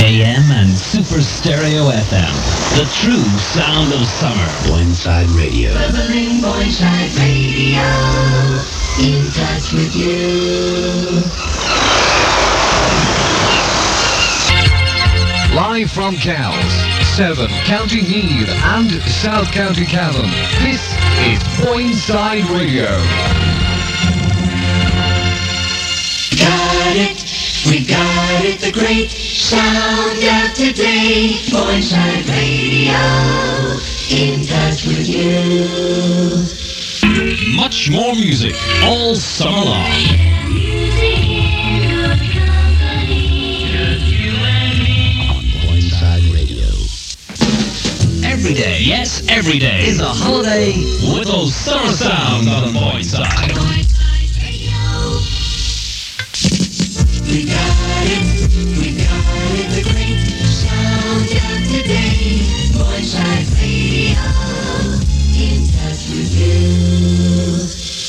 AM and Super Stereo FM. The true sound of summer. Boyneside Radio. Bubbling Boyneside Radio. In touch with you. Live from Cowes, Severn, County Meath and South County Cavan. This is Boyneside Radio. Got it, we got it, the great sound of today. Boyneside Radio, in touch with you. Much more music all summer long. Every day, yes, every day is a holiday with those summer sounds on Boyneside. We got it, the great sound of today. Boyneside Radio, in touch with you.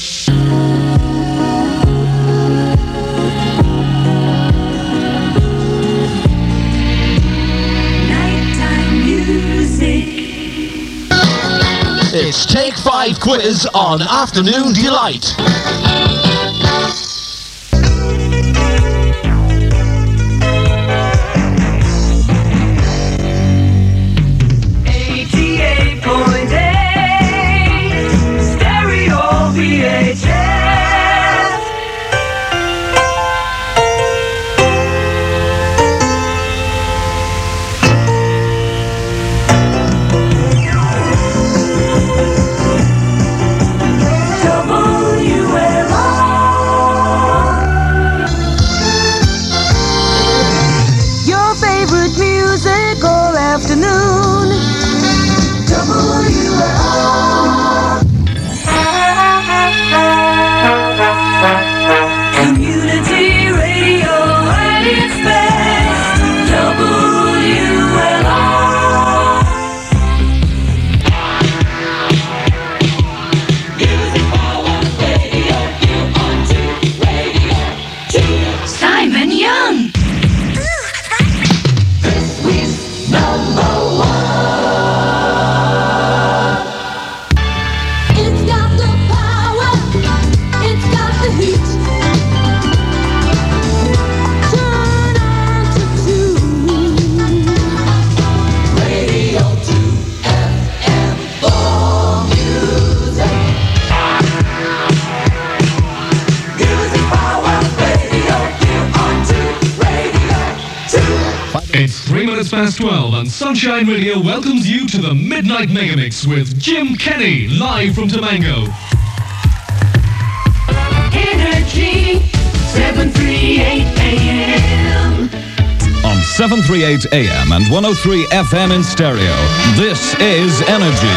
Nighttime music. It's Take 5 Quiz on Afternoon Delight. It's 3 minutes past 12 and Sunshine Radio welcomes you to the Midnight Megamix with Jim Kenny, live from Tamango. Energy, 738 AM. On 738 AM and 103 FM in stereo, this is Energy.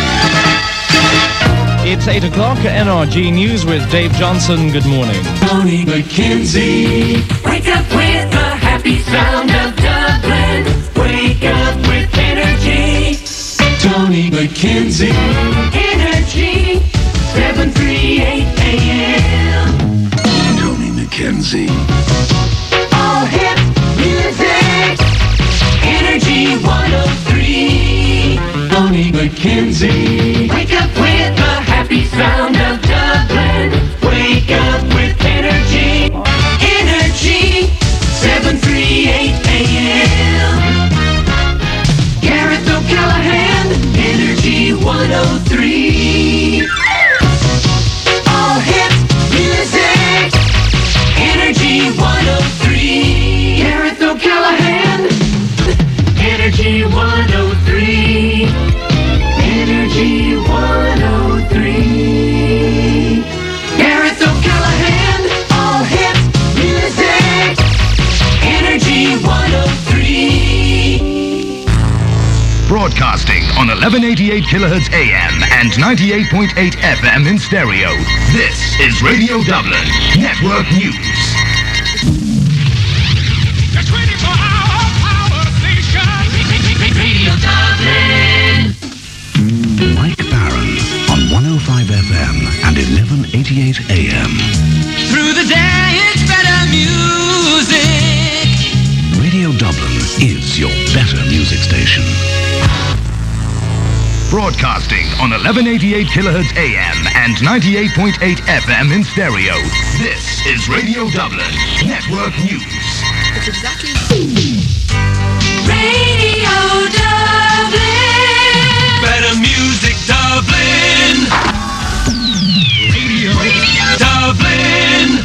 It's 8 o'clock, NRG News with Dave Johnson. Good morning. Tony McKenzie. Wake up with the happy sound of Dublin. Wake up with energy. Tony McKenzie. Energy, 738 AM. Tony McKenzie. All hit music. Energy 103. Tony McKenzie. Wake up with the happy sound of Dublin. Wake up with energy. Energy, 738 AM. Gareth O'Callaghan, Energy 103. All hit music. Energy 103. Gareth O'Callaghan, Energy 103. Energy 103. Gareth O'Callaghan, all hit music. Energy 103. Broadcasting on 1188 kilohertz AM and 98.8 FM in stereo. This is Radio Dublin Network News. The 24-hour power station. Radio Dublin. Mike Barron on 105 FM and 1188 AM. Through the day, it's better music. Radio Dublin is your music station. Broadcasting on 1188 kHz AM and 98.8 FM in stereo. This is Radio Dublin Network News. It's exactly Radio Dublin. Better music, Dublin. Radio Dublin.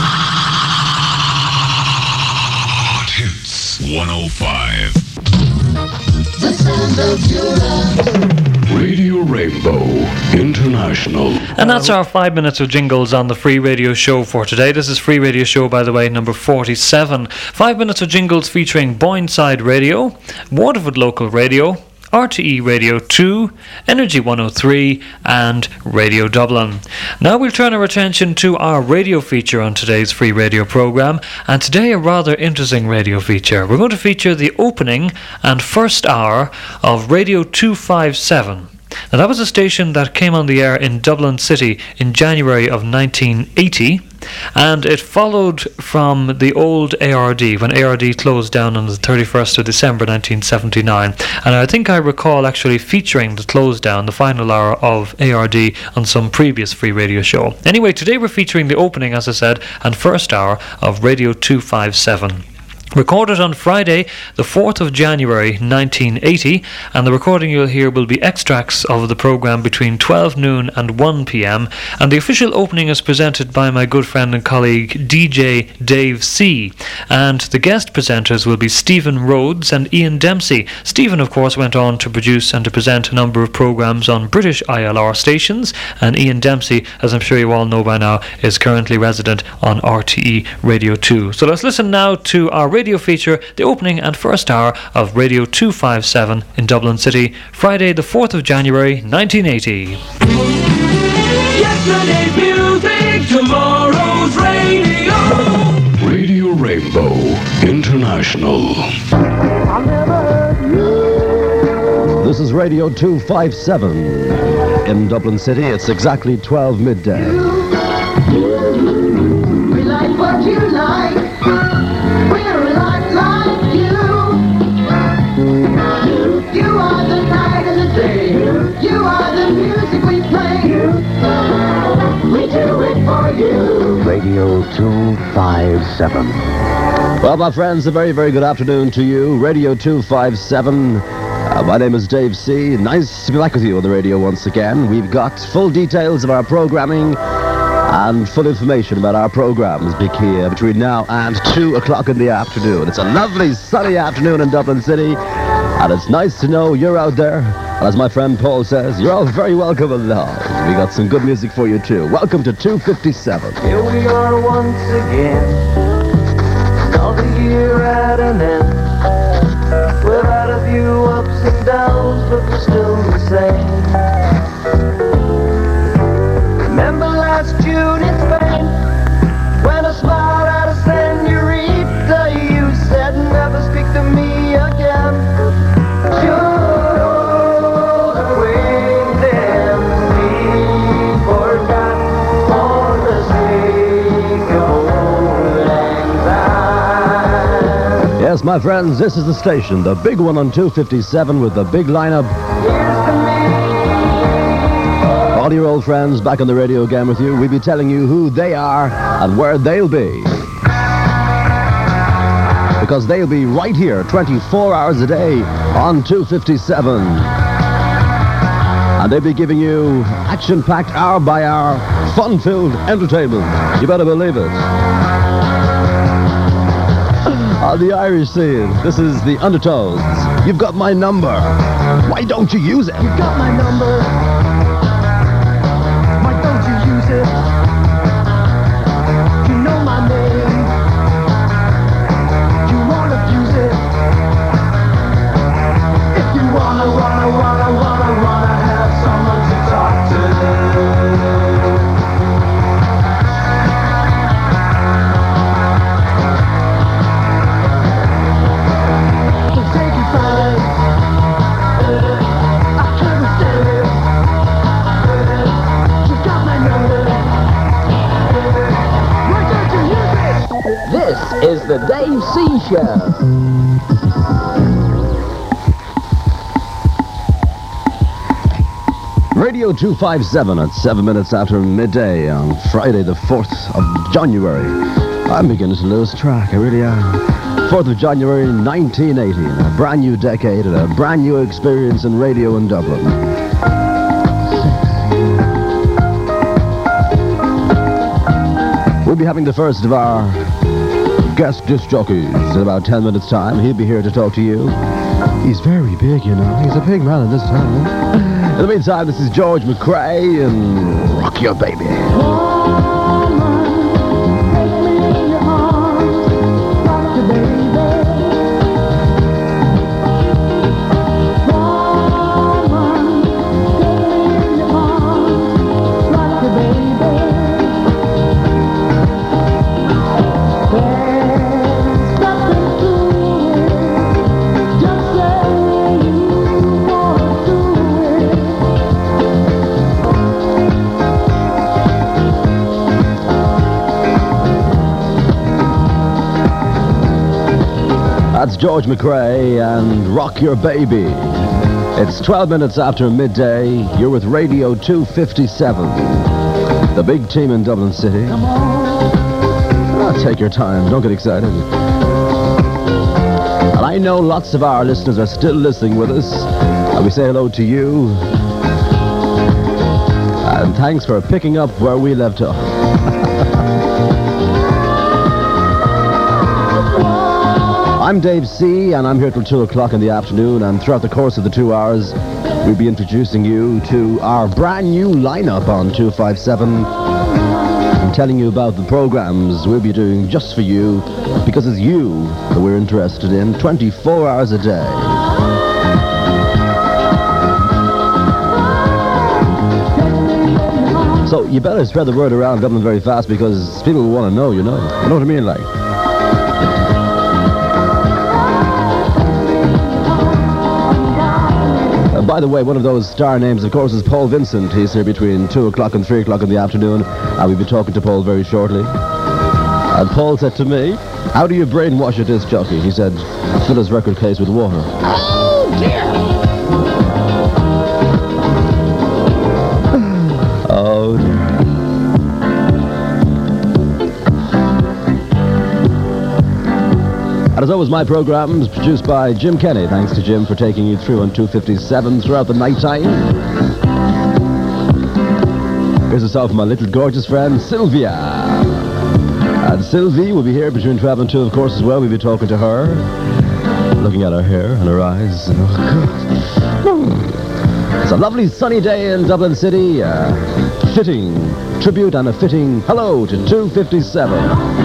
Hot Hits 105. The sound of Europe. Radio Rainbow International. And that's our 5 minutes of jingles on the Free Radio Show for today. This is Free Radio Show, by the way, number 47. 5 minutes of jingles featuring Boyneside Radio, Waterford Local Radio, RTE Radio 2, Energy 103 and Radio Dublin. Now we'll turn our attention to our radio feature on today's Free Radio programme, and today a rather interesting radio feature. We're going to feature the opening and first hour of Radio 257. Now that was a station that came on the air in Dublin City in January of 1980, and it followed from the old ARD when ARD closed down on the 31st of December 1979. And I think I recall actually featuring the close down, the final hour of ARD on some previous Free Radio show. Anyway, today we're featuring the opening, as I said, and first hour of Radio 257. Recorded on Friday, the 4th of January 1980, and the recording you'll hear will be extracts of the programme between 12 noon and 1 p.m, and the official opening is presented by my good friend and colleague DJ Dave C, and the guest presenters will be Stephen Rhodes and Ian Dempsey. Stephen, of course, went on to produce and to present a number of programmes on British ILR stations, and Ian Dempsey, as I'm sure you all know by now, is currently resident on RTE Radio 2. So let's listen now to our radio feature, the opening and first hour of Radio 257 in Dublin City, Friday the 4th of January 1980. Yesterday's music, tomorrow's radio. Radio Rainbow International. This is Radio 257 in Dublin City. It's exactly 12 midday. We like what you like. We're a lot like you. You are the night and the day. You are the music we play. We do it for you. Radio 257. Well, my friends, a very, very good afternoon to you. Radio 257. My name is Dave C. Nice to be back with you on the radio once again. We've got full details of our programming and full information about our programs between now and 2 o'clock in the afternoon. It's a lovely sunny afternoon in Dublin City, and it's nice to know you're out there. And as my friend Paul says, you're all very welcome along. We got some good music for you too. Welcome to 257. Here we are once again. Another year at an end. We've had a few ups and downs, but we're still the same. Remember last June in Spain, when I smiled at a senorita, you said never speak to me again. Should old acquaintance be forgot for the sake of old lang syne? Yes, my friends, this is the station, the big one on 257 with the big lineup. Here's to me. All your old friends back on the radio again with you. We'll be telling you who they are and where they'll be. Because they'll be right here 24 hours a day on 257. And they'll be giving you action-packed hour by hour, fun-filled entertainment. You better believe it. On the Irish scene, this is the Undertones. You've got my number. Why don't you use it? You've got my number. You know my name. You wanna use it. If you wanna have someone to talk to. So take your time. I can't stand it. You got my number. This is the Dave C. Show. Radio 257 at 7 minutes after midday on Friday the 4th of January. I'm beginning to lose track, I really am. 4th of January 1980, a brand new decade and a brand new experience in radio in Dublin. We'll be having the first of our guest disc jockeys in about 10 minutes' time. He'll be here to talk to you. He's very big, you know. He's a big man at this time. In the meantime, this is George McRae and Rock Your Baby. That's George McRae and Rock Your Baby. It's 12 minutes after midday. You're with Radio 257, the big team in Dublin City. Take your time. Don't get excited. And I know lots of our listeners are still listening with us. And we say hello to you. And thanks for picking up where we left off. I'm Dave C, and I'm here till 2 o'clock in the afternoon, and throughout the course of the 2 hours, we'll be introducing you to our brand new lineup on 257, and telling you about the programs we'll be doing just for you, because it's you that we're interested in 24 hours a day. So you better spread the word around Dublin very fast, because people will want to know, you know. You know what I mean, like? By the way, one of those star names, of course, is Paul Vincent. He's here between 2 o'clock and 3 o'clock in the afternoon. We'll be talking to Paul very shortly. And Paul said to me, how do you brainwash a disc jockey? He said, fill his record case with water. Oh, dear! Oh, dear. And as always, my program is produced by Jim Kenny. Thanks to Jim for taking you through on 257 throughout the night time. Here's a song from my little gorgeous friend, Sylvia. And Sylvie will be here between 12 and 2, of course, as well. We'll be talking to her, looking at her hair and her eyes. It's a lovely sunny day in Dublin City. Fitting tribute and a fitting hello to 257.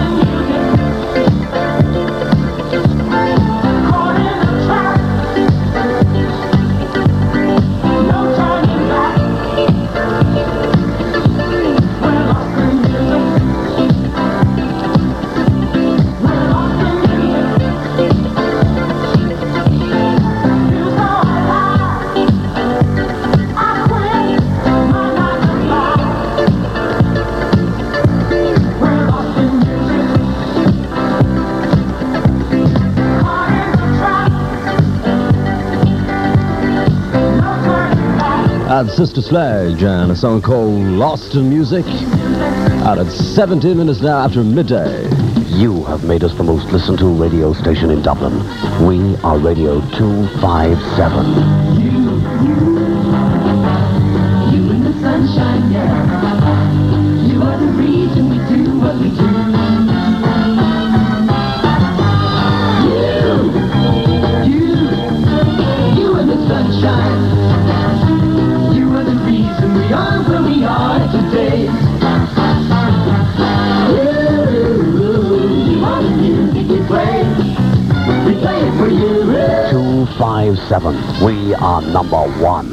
And Sister Sledge and a song called Lost in Music. And it's 17 minutes now after midday. You have made us the most listened to radio station in Dublin. We are Radio 257. You in the sunshine, yeah. You are the reason we do what we do. You in the sunshine. We are where we are today. You are the music we play. We play it for you. 257. We are number one.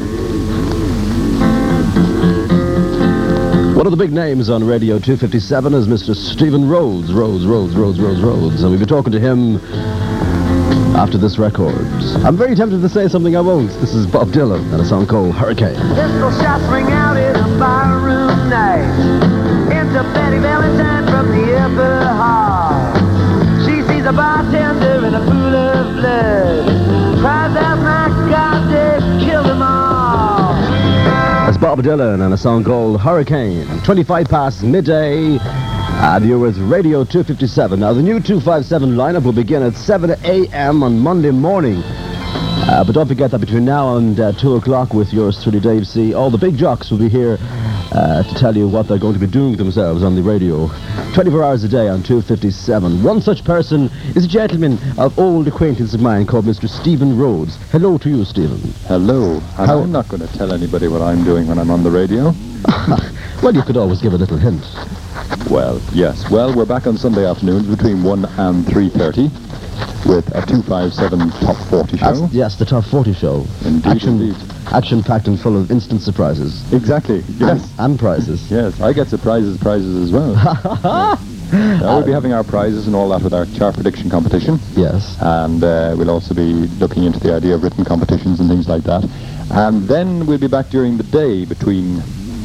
One of the big names on Radio 257 is Mr. Stephen Rhodes. Rhodes. And we'll be talking to him after this record. I'm very tempted to say something I won't. This is Bob Dylan and a song called Hurricane. Pistol shots ring out in a barroom night. Enter Betty Valentine from the upper hall. She sees a bartender in a pool of blood. Cries out, my God, they've killed them all. As That's Bob Dylan and a song called Hurricane. 25 past midday, and you're with Radio 257. Now, the new 257 lineup will begin at 7 a.m. on Monday morning. But don't forget that between now and 2 o'clock with yours truly, Dave C., all the big jocks will be here to tell you what they're going to be doing themselves on the radio. 24 hours a day on 257. One such person is a gentleman of old acquaintance of mine called Mr. Stephen Rhodes. Hello to you, Stephen. Hello. And I'm not going to tell anybody what I'm doing when I'm on the radio. Well, you could always give a little hint. Well, yes. Well, we're back on Sunday afternoons between 1 and 3:30 with a 257 Top 40 show. Yes, the Top 40 show. Indeed. Action-packed and full of instant surprises. Exactly, yes. And prizes. Yes, I get prizes as well. We'll be having our prizes and all that with our chart prediction competition. Yes. And we'll also be looking into the idea of written competitions and things like that. And then we'll be back during the day between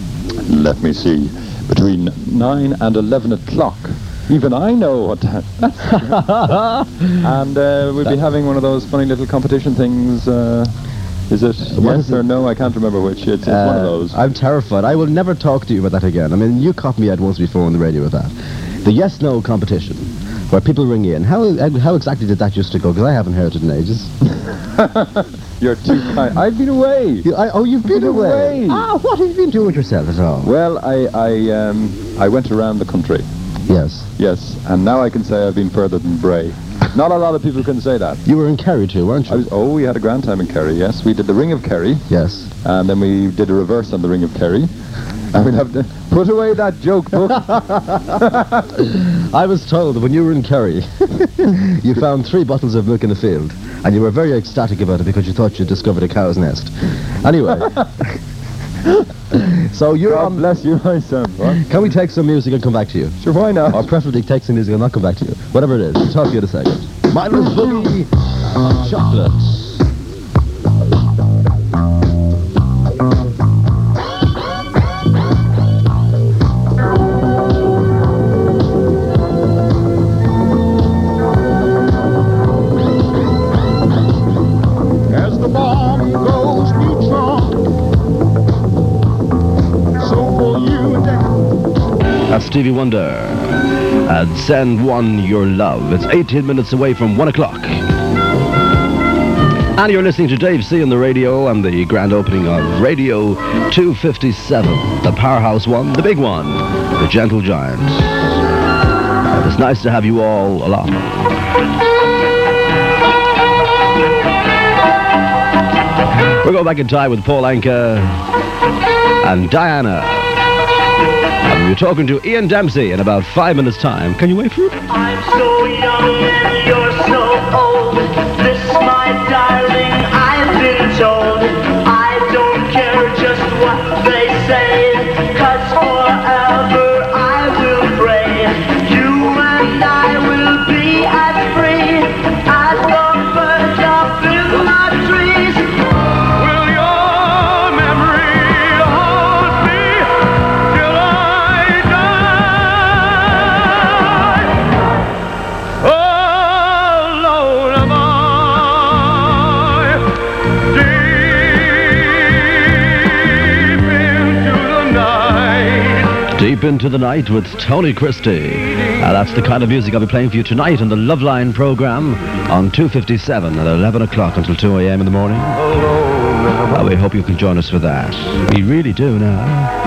9 and 11 o'clock. Even I know what that is. And we'll be having one of those funny little competition things. Is it yes or no? I can't remember which. It's one of those. I'm terrified. I will never talk to you about that again. I mean, you caught me out once before on the radio with that. The yes-no competition, where people ring in. How exactly did that used to go? Because I haven't heard it in ages. You're too kind. I've been away. You've been away. What have you been doing with yourself at all? Well, I went around the country. Yes. Yes, and now I can say I've been further than Bray. Not a lot of people can say that. You were in Kerry too, weren't you? We had a grand time in Kerry, yes. We did the Ring of Kerry. Yes. And then we did a reverse on the Ring of Kerry. And we'll have to put away that joke book. I was told that when you were in Kerry, you found 3 bottles of milk in the field. And you were very ecstatic about it because you thought you discovered a cow's nest. Anyway. So you're God bless you, my son. What? Can we take some music and come back to you? Sure, why not? Or preferably take some music and not come back to you. Whatever it is. We'll talk to you in a second. Mindless Boogie and Chocolates. As the bomb goes neutron, so for you and That's Stevie Wonder. And Send One Your Love. It's 18 minutes away from 1 o'clock. And you're listening to Dave C on the radio and the grand opening of Radio 257. The powerhouse one, the big one, the gentle giant. And it's nice to have you all along. We'll go back in time with Paul Anka and Diana. And we're talking to Ian Dempsey in about 5 minutes' time. Can you wait for it? I'm so young and you're so old. This, my darling, I've been told. I don't care just what they say, 'cause forever I will pray. You and I will be as free as the birds up in the trees. Will your memory hold me till I die? Alone am I, Deep into the Night with Tony Christie. That's the kind of music I'll be playing for you tonight on the Loveline program on 257 at 11 o'clock until 2 a.m. in the morning. We hope you can join us for that. We really do now.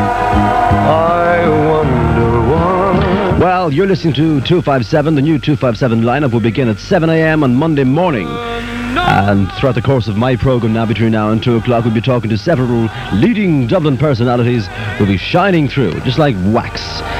I wonder why. Well, you're listening to 257. The new 257 lineup will begin at 7 a.m. on Monday morning. And throughout the course of my program now, between now and 2 o'clock, we'll be talking to several leading Dublin personalities who'll be shining through, just like wax,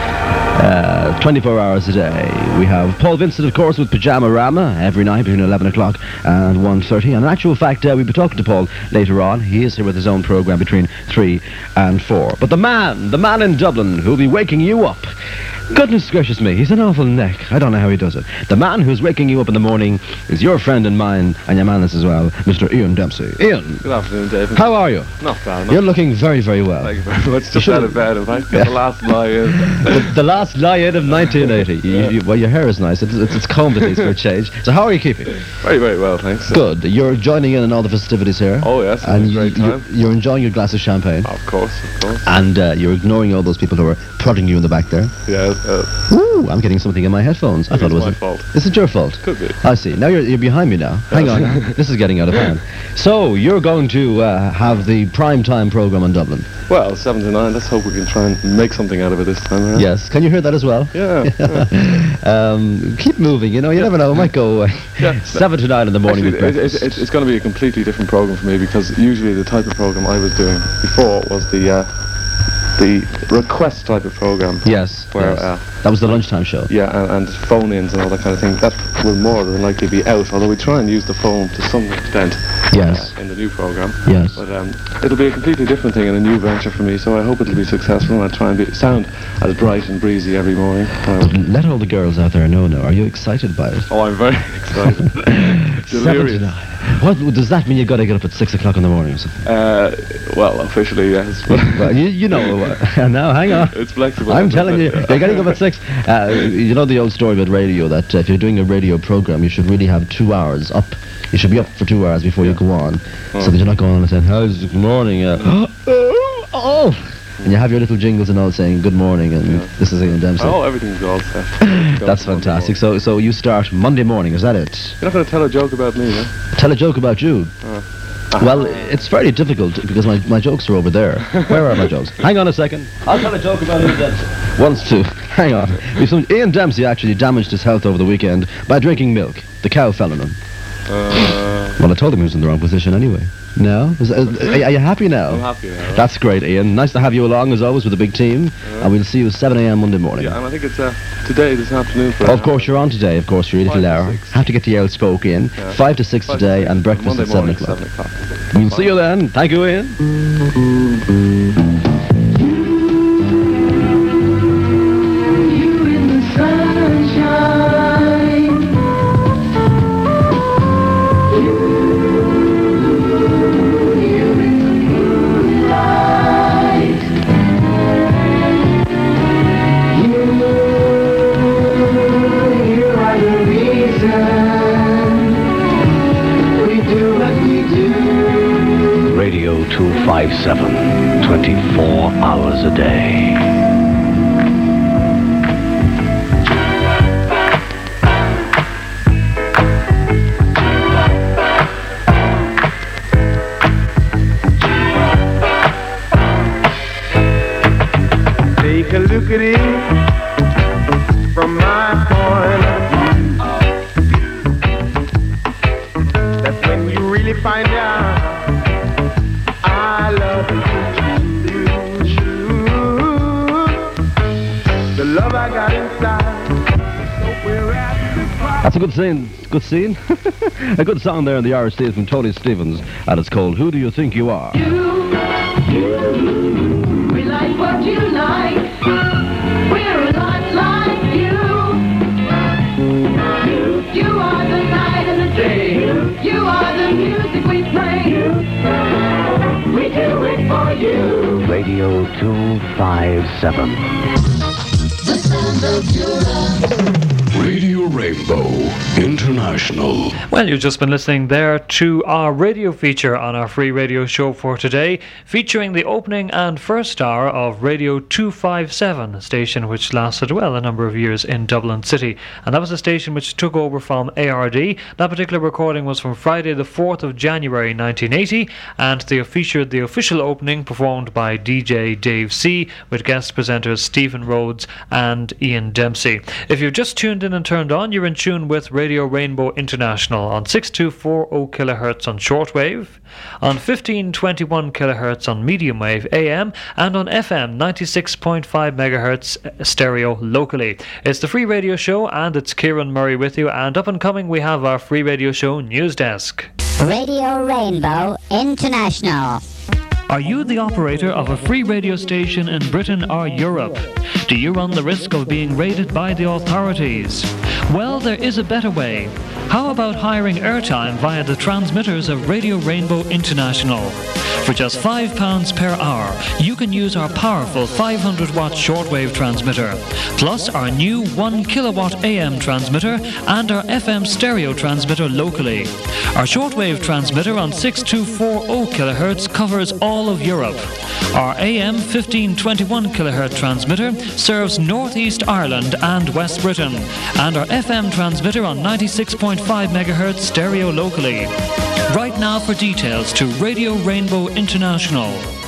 24 hours a day. We have Paul Vincent, of course, with Pajama Rama every night between 11 o'clock and 1:30. And in actual fact, we'll be talking to Paul later on. He is here with his own program between 3 and 4. But the man in Dublin who'll be waking you up Goodness gracious me, he's an awful neck. I don't know how he does it. The man who's waking you up in the morning is your friend and mine, and your man is as well, Mr. Ian Dempsey. Ian. Good afternoon, David. How are you? Not bad. You're looking very, very well. Thank you very much. Just out of bed, in fact. Got the last lie-in. The last lie-in of 1980. Well, your hair is nice. It's combed at least for a change. So how are you keeping? Very, very well, thanks. Good. You're joining in all the festivities here. Oh, yes. And It's a great time. you're enjoying your glass of champagne. Of course. And you're ignoring all those people who are prodding you in the back there. Yeah. Ooh, I'm getting something in my headphones. I thought it was my fault. Is it your fault? Could be. I see. Now you're behind me now. Hang on. This is getting out of hand. So you're going to have the prime time program in Dublin. Well, 7 to 9. Let's hope we can try and make something out of it this time. Right? Yes. Can you hear that as well? Yeah. Keep moving. You know, you never know. It might go 7 to 9 in the morning Actually, with breakfast. it's going to be a completely different program for me because usually the type of program I was doing before was the request type of program. Yes. Where that was the lunchtime show. Yeah, and phone-ins and all that kind of thing. That will more than likely be out, although we try and use the phone to some extent. Yes. In the new program. Yes. But it'll be a completely different thing and a new venture for me, so I hope it'll be successful and I'll try and sound as bright and breezy every morning. Let all the girls out there know now. Are you excited by it? Oh, I'm very excited. Delirious. 7 to 9. What does that mean? You've got to get up at 6 o'clock in the morning or something? Well, officially, yes. Well, you know. Now, hang on. It's flexible. I'm telling you, you're getting up at 6. You know the old story about radio that if you're doing a radio program, you should really have 2 hours up. You should be up for 2 hours before you go on, so that you're not going on and saying, "How's good morning?" Oh. And you have your little jingles and all saying good morning and this is Ian Dempsey. Oh, everything's all set. That's fantastic. So you start Monday morning, is that it? You're not going to tell a joke about me, no? Tell a joke about you? Well, it's very difficult because my jokes are over there. Where are my jokes? Hang on a second. I'll tell a joke about Ian Dempsey. Once, two. Hang on. Ian Dempsey actually damaged his health over the weekend by drinking milk. The cow fell on him. Well, I told him he was in the wrong position anyway. No? Are you happy now? I'm happy now. Right? That's great, Ian. Nice to have you along, as always, with the big team. And we'll see you at 7 a.m. Monday morning. Yeah, and I think it's today, this afternoon. Of course, you're on today, of course, for your little hour. Have to get the old spoke in. 5 to 6 today, and breakfast at 7 o'clock. We'll see you then. Thank you, Ian. Radio 257, 24 hours a day. Take a look at it from my point of view. That's when you really find out I love you. The love I got inside. That's a good scene. Good scene. A good song there in the Irish stage from Tony Stevens, and it's called "Who Do You Think You Are?" We like what you like. We're a lot like you. You are the night and the day. You are the music we play. We do it for you. Radio 257. The sound of Europe. Radio Rainbow International. Well, you've just been listening there to our radio feature on our free radio show for today, featuring the opening and first hour of Radio 257, a station which lasted, well, a number of years in Dublin City. And that was a station which took over from ARD. That particular recording was from Friday the 4th of January 1980, and they featured the official opening performed by DJ Dave C, with guest presenters Stephen Rhodes and Ian Dempsey. If you've just tuned in and turned on, you're in tune with Radio Rainbow International on 6240 kHz on shortwave, on 1521 kHz on medium wave AM, and on FM 96.5 MHz stereo locally. It's the free radio show, and it's Kieran Murray with you. And up and coming, we have our free radio show news desk. Radio Rainbow International. Are you the operator of a free radio station in Britain or Europe? Do you run the risk of being raided by the authorities? Well, there is a better way. How about hiring airtime via the transmitters of Radio Rainbow International? For just £5 per hour, you can use our powerful 500-watt shortwave transmitter, plus our new 1 kilowatt AM transmitter and our FM stereo transmitter locally. Our shortwave transmitter on 6240 kHz covers all of Europe. Our AM 1521 kHz transmitter serves Northeast Ireland and West Britain, and our FM transmitter on 96.5 MHz stereo locally. Right now for details to Radio Rainbow International.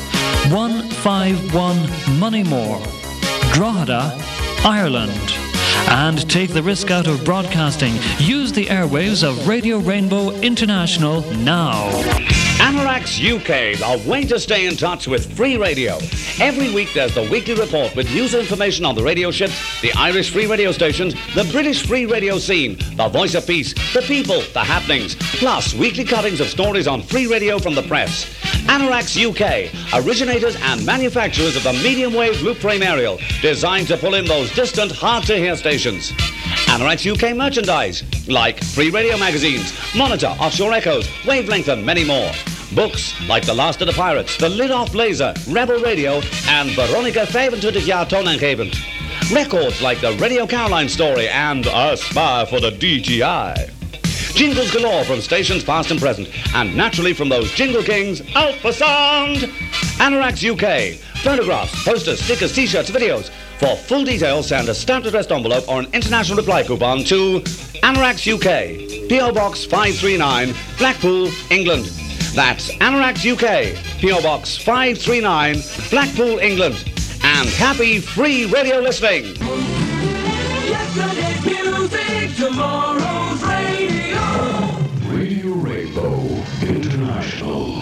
151 Moneymore, Drogheda, Ireland. And take the risk out of broadcasting. Use the airwaves of Radio Rainbow International now. Anorax UK, the way to stay in touch with free radio. Every week there's the weekly report with news and information on the radio ships, the Irish free radio stations, the British free radio scene, the voice of peace, the people, the happenings, plus weekly cuttings of stories on free radio from the press. Anorax UK, originators and manufacturers of the medium wave loop frame aerial, designed to pull in those distant, hard-to-hear stations. Anorax UK merchandise, like free radio magazines, Monitor, Offshore Echoes, Wavelength and many more. Books, like The Last of the Pirates, The Lid Off Laser, Rebel Radio and Veronica 25 jaar toonaangevend. Records like the Radio Caroline story and A Spy for the DGI. Jingles galore from stations past and present, and naturally from those jingle kings, Alpha Sound! Anorax UK. Photographs, posters, stickers, t-shirts, videos. For full details, send a stamped addressed envelope or an international reply coupon to Anorax UK, P.O. Box 539, Blackpool, England. That's Anorax UK, P.O. Box 539, Blackpool, England. And happy free radio listening! Yesterday's music, tomorrow's radio. Radio Rainbow International.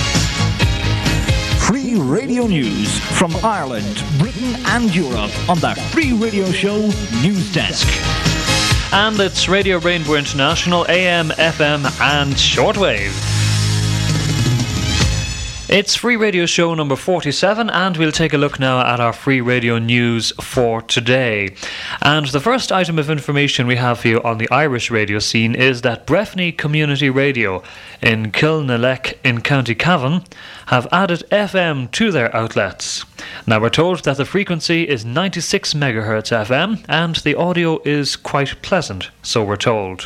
Free radio news from Ireland, Britain and Europe on the Free Radio Show News Desk. And it's Radio Rainbow International, AM, FM and shortwave. It's Free Radio Show number 47, and we'll take a look now at our free radio news for today. And the first item of information we have for you on the Irish radio scene is that Breffni Community Radio in Kilnalek in County Cavan have added FM to their outlets. Now we're told that the frequency is 96 MHz FM and the audio is quite pleasant, so we're told.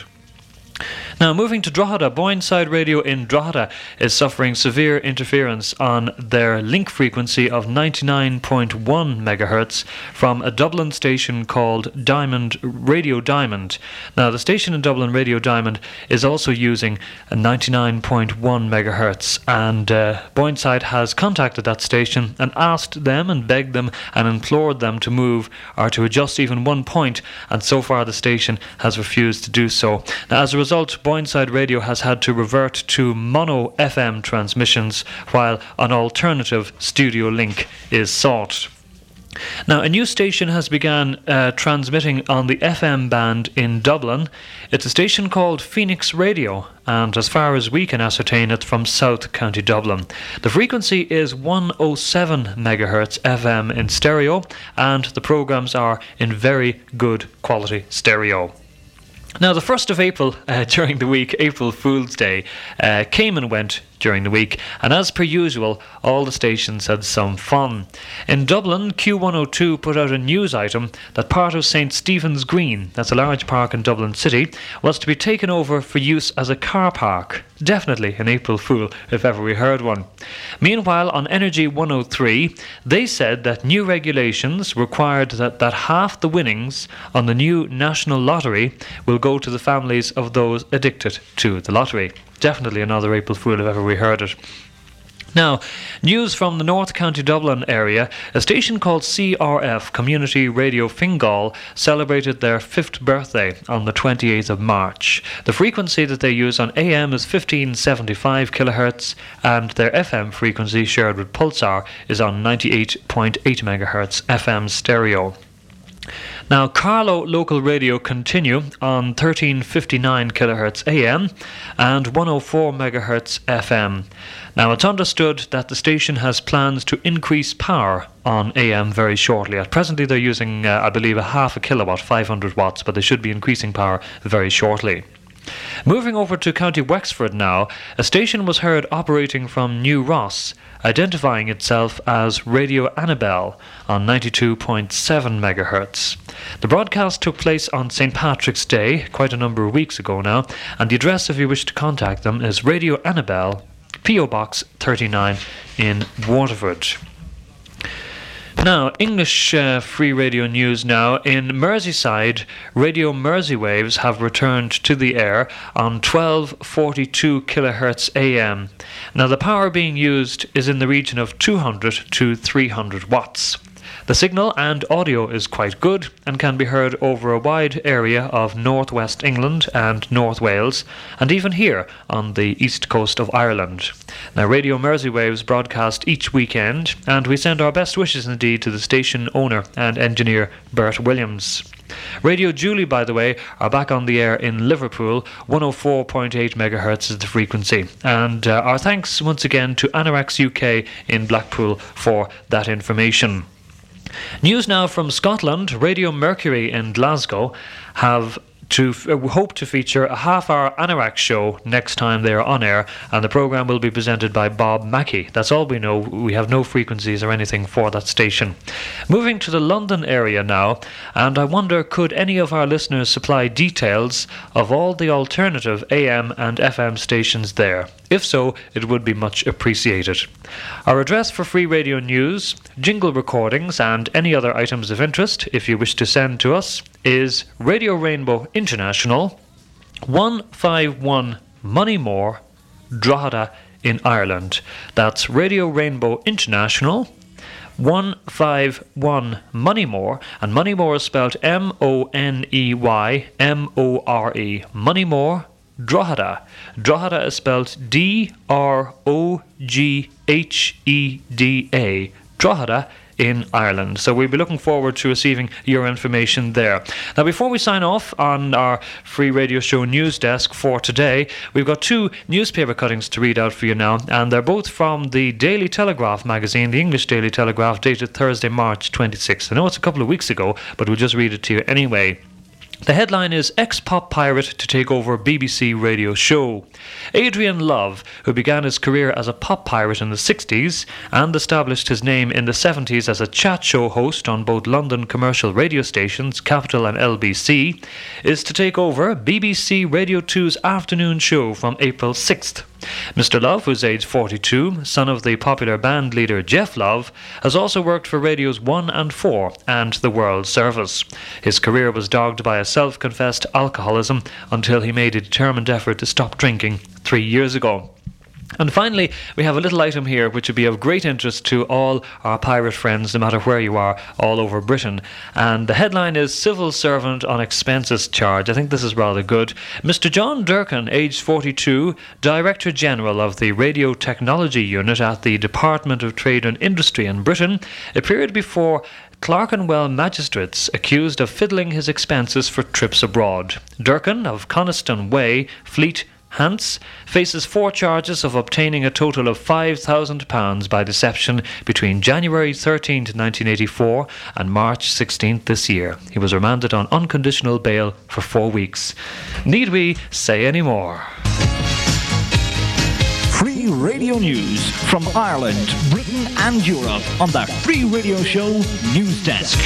Now, moving to Drogheda, Boyneside Radio in Drogheda is suffering severe interference on their link frequency of 99.1 MHz from a Dublin station called Radio Diamond. Now, the station in Dublin, Radio Diamond, is also using a 99.1 MHz, and Boyneside has contacted that station and asked them and begged them and implored them to move or to adjust even 1 point, and so far the station has refused to do so. Now, as a result, Boyneside Radio has had to revert to mono FM transmissions while an alternative studio link is sought. Now, a new station has begun transmitting on the FM band in Dublin. It's a station called Phoenix Radio, and as far as we can ascertain, it's from South County Dublin. The frequency is 107 MHz FM in stereo, and the programmes are in very good quality stereo. Now, the 1st of April during the week, April Fool's Day, came and went during the week, and as per usual, all the stations had some fun. In Dublin, Q102 put out a news item that part of St. Stephen's Green, that's a large park in Dublin City, was to be taken over for use as a car park. Definitely an April Fool, if ever we heard one. Meanwhile, on Energy 103, they said that new regulations required that half the winnings on the new national lottery will go to the families of those addicted to the lottery. Definitely another April Fool if ever we heard it. Now, news from the North County Dublin area, a station called CRF, Community Radio Fingal, celebrated their 5th birthday on the 28th of March. The frequency that they use on AM is 1575 kHz, and their FM frequency shared with Pulsar is on 98.8 MHz FM stereo. Now, Carlow Local Radio continue on 1359 kHz AM and 104 MHz FM. Now, it's understood that the station has plans to increase power on AM very shortly. At presently, they're using, I believe, a half a kilowatt, 500 watts, but they should be increasing power very shortly. Moving over to County Wexford now, a station was heard operating from New Ross, identifying itself as Radio Annabelle on 92.7 MHz. The broadcast took place on St. Patrick's Day, quite a number of weeks ago now, and the address, if you wish to contact them, is Radio Annabelle, P.O. Box 39 in Waterford. Now, English free radio news now. In Merseyside, Radio Merseywaves have returned to the air on 1242 kHz AM. Now, the power being used is in the region of 200 to 300 watts. The signal and audio is quite good and can be heard over a wide area of northwest England and North Wales, and even here on the east coast of Ireland. Now, Radio Merseywaves broadcast each weekend, and we send our best wishes indeed to the station owner and engineer Bert Williams. Radio Julie, by the way, are back on the air in Liverpool. 104.8 MHz is the frequency. And our thanks once again to Anorax UK in Blackpool for that information. News now from Scotland. Radio Mercury in Glasgow have hope to feature a half-hour Anorak show next time they are on air, and the programme will be presented by Bob Mackey. That's all we know. We have no frequencies or anything for that station. Moving to the London area now, and I wonder, could any of our listeners supply details of all the alternative AM and FM stations there? If so, it would be much appreciated. Our address for free radio news, jingle recordings and any other items of interest, if you wish to send to us, is Radio Rainbow International, 151 Moneymore, Drogheda in Ireland. That's Radio Rainbow International, 151 Moneymore, and Moneymore is spelled M-O-N-E-Y-M-O-R-E, Moneymore, Drogheda. Drogheda is spelled D-R-O-G-H-E-D-A. Drogheda in Ireland. So we'll be looking forward to receiving your information there. Now, before we sign off on our free radio show news desk for today, we've got two newspaper cuttings to read out for you now, and they're both from the Daily Telegraph magazine, the English Daily Telegraph, dated Thursday, March 26th. I know it's a couple of weeks ago, but we'll just read it to you anyway. The headline is Ex-Pop Pirate to Take Over BBC Radio Show. Adrian Love, who began his career as a pop pirate in the 60s and established his name in the 70s as a chat show host on both London commercial radio stations, Capital and LBC, is to take over BBC Radio 2's afternoon show from April 6th. Mr. Love, who's aged 42, son of the popular band leader Jeff Love, has also worked for Radios 1 and 4 and the World Service. His career was dogged by a self-confessed alcoholism until he made a determined effort to stop drinking 3 years ago. And finally, we have a little item here which would be of great interest to all our pirate friends, no matter where you are, all over Britain. And the headline is Civil Servant on Expenses Charge. I think this is rather good. Mr. John Durkin, aged 42, Director General of the Radio Technology Unit at the Department of Trade and Industry in Britain, appeared before Clerkenwell magistrates accused of fiddling his expenses for trips abroad. Durkin of Coniston Way, Fleet, Hants, faces 4 charges of obtaining a total of £5,000 by deception between January 13, 1984 and March 16 this year. He was remanded on unconditional bail for 4 weeks. Need we say any more? Free radio news from Ireland, Britain and Europe on the Free Radio Show News Desk.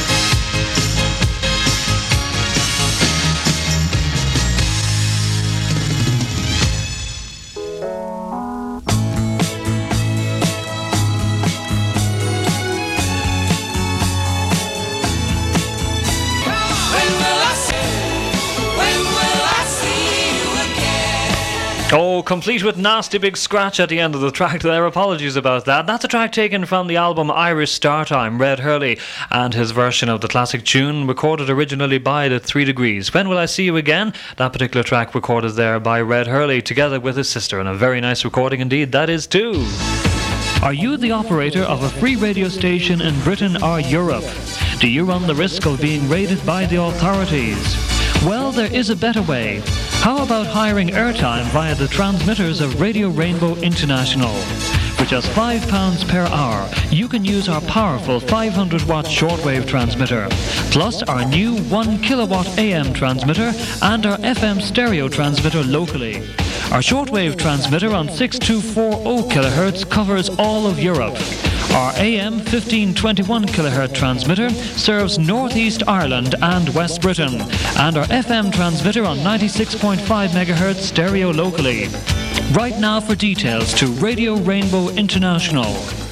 Oh, complete with nasty big scratch at the end of the track there. Apologies about that. That's a track taken from the album Irish Star Time, Red Hurley, and his version of the classic tune recorded originally by the 3 Degrees. When Will I See You Again? That particular track recorded there by Red Hurley together with his sister, and a very nice recording indeed that is too. Are you the operator of a free radio station in Britain or Europe? Do you run the risk of being raided by the authorities? Well, there is a better way. How about hiring airtime via the transmitters of Radio Rainbow International? For just £5 per hour, you can use our powerful 500-watt shortwave transmitter, plus our new 1 kilowatt AM transmitter and our FM stereo transmitter locally. Our shortwave transmitter on 6240 kHz covers all of Europe. Our AM 1521 kHz transmitter serves Northeast Ireland and West Britain, and our FM transmitter on 96.5 MHz stereo locally. Right now for details to Radio Rainbow International,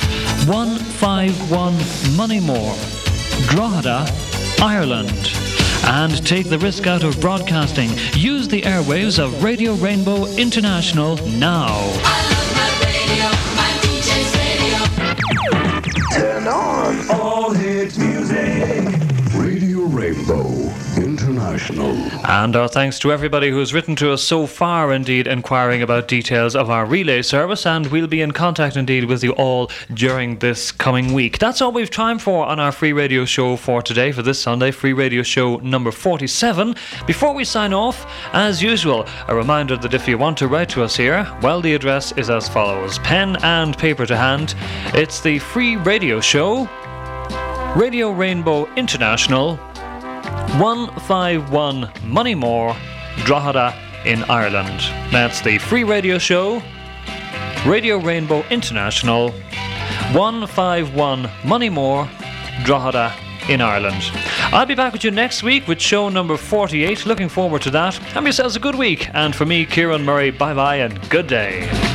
151 Moneymore, Drogheda, Ireland. And take the risk out of broadcasting. Use the airwaves of Radio Rainbow International now. I love my radio, my DJ's radio. Turn on all hit music. Radio Rainbow International. And our thanks to everybody who has written to us so far, indeed, inquiring about details of our relay service, and we'll be in contact indeed with you all during this coming week. That's all we've time for on our free radio show for today, for this Sunday, free radio show number 47. Before we sign off, as usual, a reminder that if you want to write to us here, well, the address is as follows: pen and paper to hand. It's the free radio show, Radio Rainbow International, 151 Moneymore, Drogheda in Ireland. That's the free radio show, Radio Rainbow International, 151 Moneymore, Drogheda in Ireland. I'll be back with you next week with show number 48. Looking forward to that. Have yourselves a good week. And for me, Kieran Murray, bye-bye and good day.